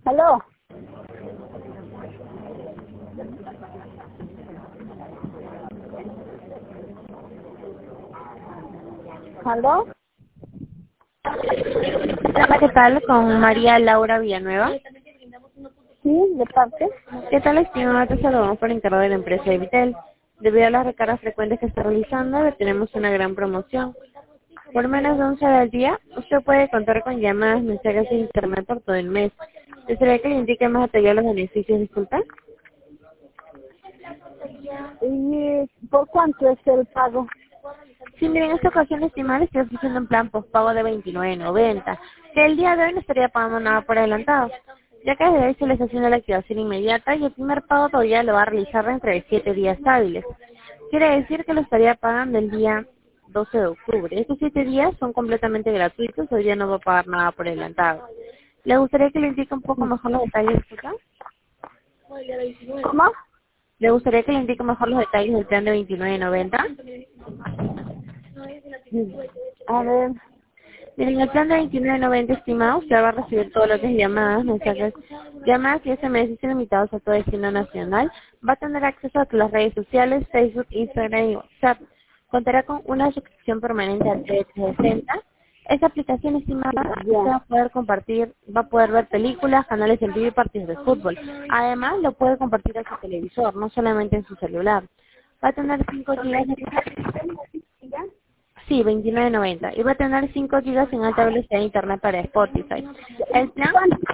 Aló. ¿Aló? Hola, ¿qué tal? Con María Laura Villanueva. Sí, de parte. ¿Qué tal, estimada? Te saludamos por encargo de la empresa Evitel. Debido a las recargas frecuentes que está realizando, le tenemos una gran promoción. Por menos de 11 al día, usted puede contar con llamadas, mensajes de internet por todo el mes. ¿Desearía que le indique más detalle los beneficios? Disculpa. ¿Y por cuánto es el pago? Sí, miren, en esta ocasión, estimada, estoy ofreciendo un plan postpago de 29.90, que el día de hoy no estaría pagando nada por adelantado, ya que desde hoy se le está haciendo la activación inmediata y el primer pago todavía lo va a realizar dentro de 7 días hábiles. Quiere decir que lo estaría pagando el día 12 de octubre. Estos 7 días son completamente gratuitos, hoy día no va a pagar nada por adelantado. ¿Le gustaría que le indique un poco mejor los detalles, disculpa? ¿Cómo? ¿Le gustaría que le indique mejor los detalles del plan de 29.90? A ver. Miren, el plan de 29.90, estimado, usted va a recibir todo lo que es llamadas, mensajes, llamadas y SMS limitados a todo destino nacional. Va a tener acceso a todas las redes sociales, Facebook, Instagram y WhatsApp. Contará con una suscripción permanente al 360. Esta aplicación, estimada, usted va a poder compartir, va a poder ver películas, canales en vivo y partidos de fútbol. Además, lo puede compartir en su televisor, no solamente en su celular. Va a tener 5 GB de... Sí, 29.90. Y va a tener 5 gigas en alta velocidad de internet para Spotify. El plan...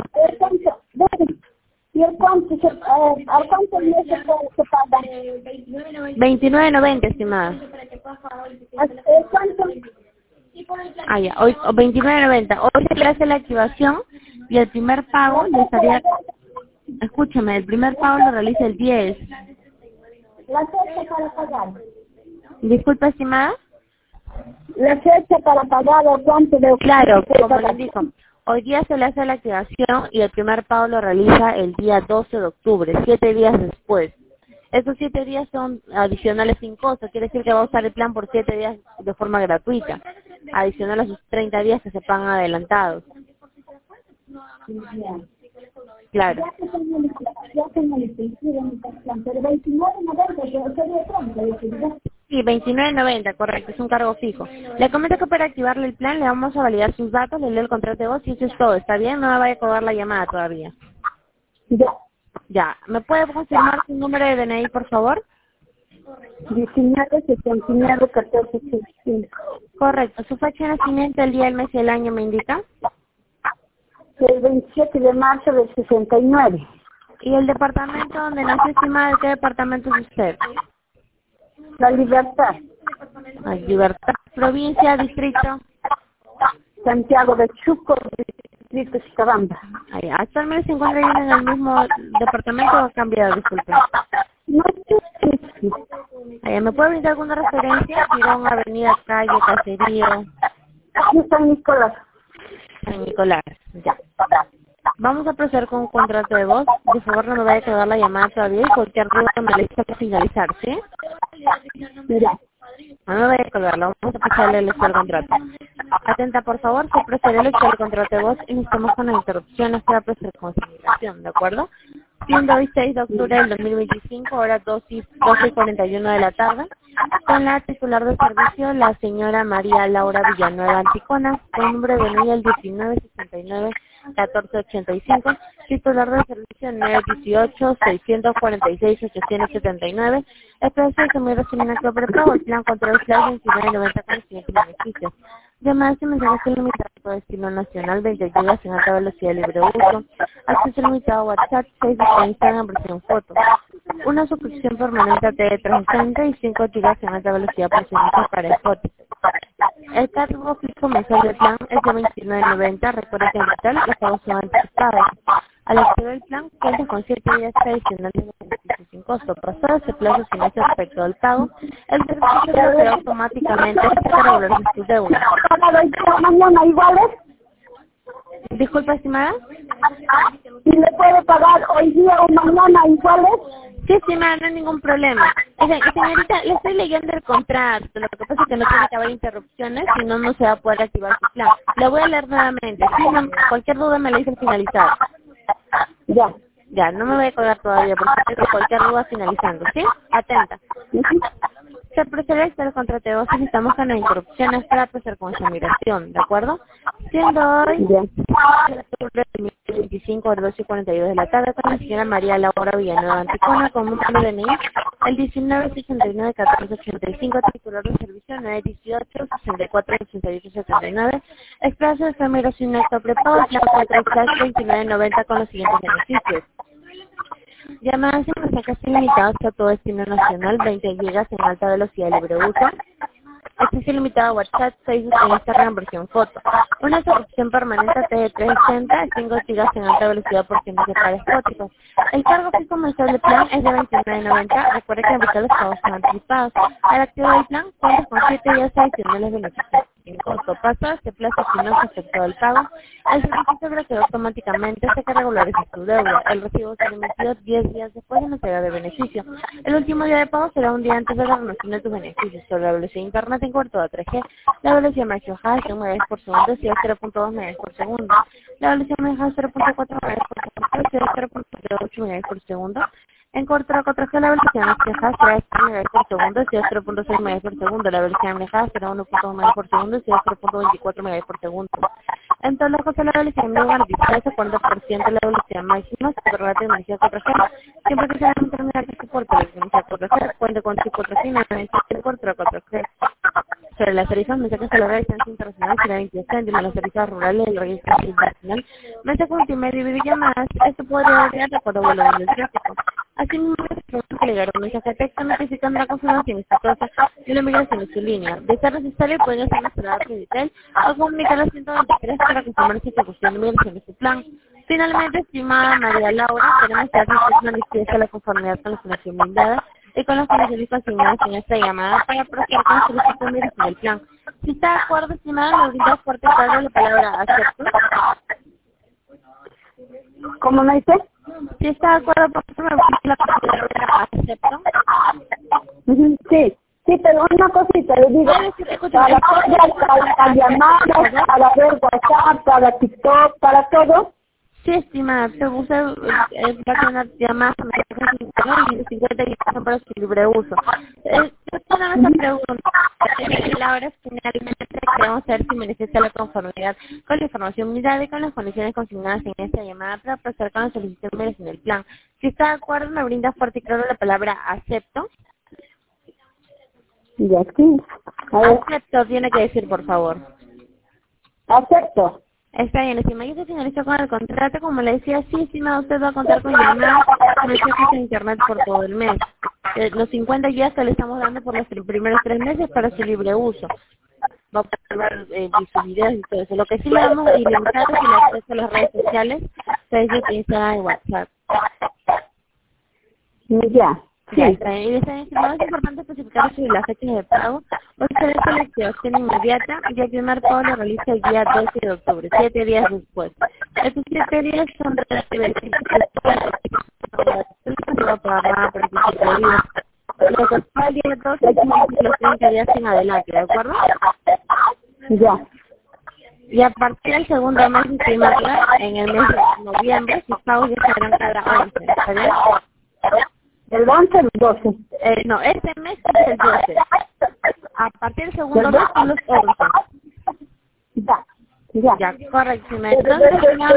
¿Y el cuánto al cuánto mes se paga? 29.90, estimada. ¿El cuánto? Ah, ya. Hoy, 29.90. Hoy se le hace la activación y el primer pago le estaría... Escúchame, el primer pago lo realiza el 10. La fecha para pagar. Disculpa, estimada. La fecha para pagar o cuánto de Claro, como pagar. le indico. Hoy día se le hace la activación y el primer pago lo realiza el día 12 de octubre, 7 días después. Esos 7 días son adicionales sin costo, quiere decir que va a usar el plan por 7 días de forma gratuita, adicional a sus 30 días que se pagan adelantados. Claro. Ya tengo el pero 29.90, yo sería pronto, Sí, 29.90, correcto, es un cargo fijo. Le comento que para activarle el plan le vamos a validar sus datos, le leo el contrato de voz y eso es todo, ¿está bien? No me vaya a cobrar la llamada todavía. Ya. Ya, ¿me puede confirmar su número de DNI, por favor? 19.79.14.65. Correcto, su fecha de nacimiento, el día, el mes y el año me indica. El 27 de marzo del 69. ¿Y el departamento donde nació, estimada, de qué departamento es usted? La Libertad. Ay, Libertad. Provincia, distrito. Santiago de Chuco, distrito Chicabamba. Ay, actualmente se encuentra bien en el mismo departamento o ha cambiado, disculpe. No sé si Ay, ¿me puede brindar alguna referencia? Girón, avenida, calle, caserío, aquí San Nicolás. San Nicolás. Ya. Vamos a proceder con un contrato de voz. Por favor, no me vaya a quedar la llamada todavía y cualquier duda me la hice para finalizar, ¿sí? Mira, No me vaya a colgarlo, vamos a pasarle el contrato. Atenta, por favor, se procede el hecho del contrato de voz y estamos con la interrupción hasta proceder con comunicación, ¿de acuerdo? Siendo hoy 6 de octubre del 2025, hora 12:41 de la tarde, con la titular de servicio, la señora María Laura Villanueva Anticona, con número de DNI el 1969-1485, titular de servicio 918-646-879, el precio que me recibe una copia prepago, el plan control flash 29.90 con los siguientes beneficios. Llamadas y mensajes ilimitados por destino nacional, 20 gigas en alta velocidad libre uso, acceso limitado a WhatsApp, Facebook e Instagram versión foto, una suscripción permanente a TV 360 y 5 gigas en alta velocidad por servicio para Spotify. El cargo fijo mensual del plan es de 29.90. Recuerde que en total los pagos son anticipados. Al activar el plan, cuenta con 7 días adicionales de beneficios sin costo. Pasado ese plazo sin ese aspecto del pago, el servicio se bloquea automáticamente hasta regular sus deudas. mañana iguales. Disculpa, estimada. ¿Y le puede pagar hoy día o mañana iguales? Sí, estimada, no hay ningún problema. Señorita, le estoy leyendo el contrato. Lo que pasa es que no tiene que haber interrupciones, si no, no se va a poder activar su plan. Lo voy a leer nuevamente. Si no, cualquier duda me la hice al finalizar. Ya. Ya, no me voy a colgar todavía porque tengo cualquier duda finalizando, ¿sí? Atenta. Se procede a hacer el contrato de voz y necesitamos con las interrupciones para proceder con esa migración, ¿de acuerdo? Siendo hoy Ya. el octubre de 2025 a las 12:42 de la tarde con la señora María Laura Villanueva Anticona con un número de DNI el 1969-1485, titular de servicio 918-64-88-79, expreso de migración un acto prepago, plan 4/2990 con los siguientes beneficios. Llamadas y mensajes ilimitados a todo destino nacional, 20 gigas en alta velocidad libre uso. Acceso ilimitado a WhatsApp, Facebook e Instagram versión foto. Una suscripción permanente a TV360, 5 gigas en alta velocidad por siempre para Spotify. El cargo fijo mensual del plan es de $29.90. Recuerde que en los pagos son anticipados. Al activar el plan, cuenta con 7 días adicionales beneficios. En costo paso, este plazo si no se efectúa el pago, el servicio se bloquea automáticamente hasta que regularice su deuda. El recibo será emitido 10 días después de la entrega de beneficio. El último día de pago será un día antes de la renovación de tus beneficios. Sobre la velocidad de internet en cobertura 3G, la velocidad máxima es 1 MB por segundo, si es 0.2 MB por segundo. La velocidad máxima es 0.4 MB por segundo, si es 0.08 MB por segundo. En cobertura 4G la velocidad máxima será 100 MB por segundo, si es 0.6 MB por segundo. La velocidad máxima será 1.1 MB por segundo, si es 0.24 MB por segundo. En todo caso, la velocidad mínima garantizada es el 40% de la velocidad máxima sobre la tecnología 4G. Siempre que sea un terminal que soporte la tecnología 4G, cuente con chip 4G y no necesita cobertura 4G. Sobre las tarifas, mensajes a la red distancia internacional será 22 céntimos, las tarifas rurales del registro internacional, mensajes multimedia y videollamadas, esto podría variar de acuerdo al volumen del tráfico. Asimismo, es que legar un mensaje de texto notificando la confirmación exitosa de la migración de su línea. De ser necesario, pueden hacer una cerrada digital o comunicar a 123 para confirmar su ejecución de migración de su plan. Finalmente, estimada María Laura, queremos que usted manifieste la conformidad con la información brindada y con las condiciones consignadas en esta llamada para proceder con la solicitud de migración del plan. Si está de acuerdo, estimada, me brinda fuerte y claro la palabra acepto. ¿Cómo me dice? Si está de acuerdo, por favor, me brinda la palabra acepto. Sí. Sí, pero una cosita, le digo, para llamadas, para ver WhatsApp, para TikTok, para todo. Sí, estimada, se usa va a tener llamadas a mensajes y 50 gigas para su libre uso. Una esa pregunta, Laura, finalmente queremos saber si manifiesta la conformidad con la información brindada y con las condiciones consignadas en esta llamada para proceder con la solicitud de migración del plan. Si está de acuerdo, me brinda fuerte y claro la palabra acepto. Ya, sí. A ver. Acepto, tiene que decir, por favor. Acepto. Está bien, estimada. Y se finalizó con el contrato. Como le decía, sí, estimada, usted va a contar con llamadas, mensajes de internet por todo el mes. Los 50 días que le estamos dando por los primeros 3 meses para su libre uso. Va a poder ver sus videos y todo eso. Lo que sí le damos ilimitado es el acceso a las redes sociales, Facebook, Instagram y WhatsApp. Ya. Sí. Ya está. Y está estimado, es importante especificar sobre las fechas de pago. Usted hace la activación inmediata y el primer pago lo realiza el día 12 de octubre, 7 días después. Estos 7 días son de la no va a pagar nada por estos 7 días. Lo que paga el día 12 es los 30 días en adelante, ¿de acuerdo? Ya. Y a partir del segundo mes de estimarla, en el mes de noviembre, sus pagos ya serán cada 11, ¿está bien? ¿El 11 o el 12? No, este mes es el 12. A partir del segundo mes son los 11. Ya. Ya. Ya, correcto. Entonces,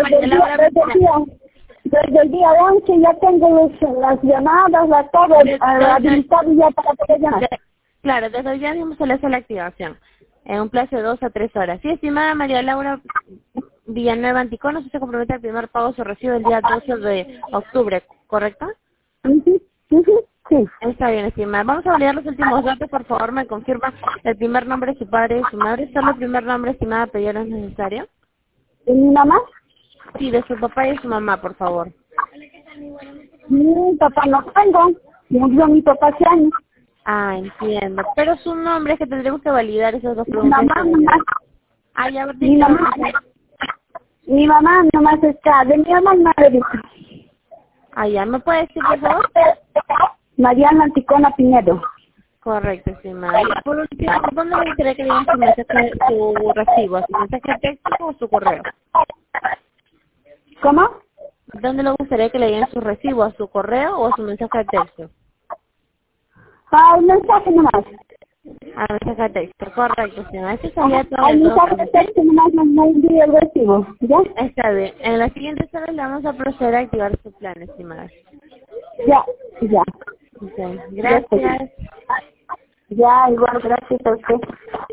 desde el día 11 ya tengo las llamadas, todo habilitado ya para poder llamar. Claro, desde hoy ya mismo se le hace la activación. En un plazo de 2 a 3 horas. Sí, estimada María Laura Villanueva Anticona, se compromete al primer pago su recibo el día 12 de octubre, ¿correcto? Sí. Está bien, estimada. Vamos a validar los últimos datos, por favor, me confirma el primer nombre de su padre y su madre. ¿Solo el primer nombre, estimada, apellido no es necesario? ¿Y mi mamá? Sí, de su papá y su mamá, por favor. Mi papá no tengo. Murió mi papá hace años. Ah, entiendo. Pero su nombre es que tendremos que validar esos dos Mi preguntas. mamá. Ah, ya, Mi mamá nomás está. De mi mamá no le dijo. Ah, ya. ¿Me puede decir, por favor? Mariana Anticona Pinedo. Correcto, estimada. Y por último, ¿dónde me gustaría que digan su mensaje, su recibo? ¿Su mensaje de texto o su correo? ¿Cómo? ¿Dónde le gustaría que le lleguen su recibo? ¿A su correo o a su mensaje de texto? Al mensaje nomás. A mensaje de texto, correcto, señora. Eso sería todo. Al mensaje de texto nomás no envío el recibo, ¿ya? Está bien. En las siguientes horas le vamos a proceder a activar su plan, estimada. Ya, ya. Okay. Gracias. Ya, igual, gracias a usted.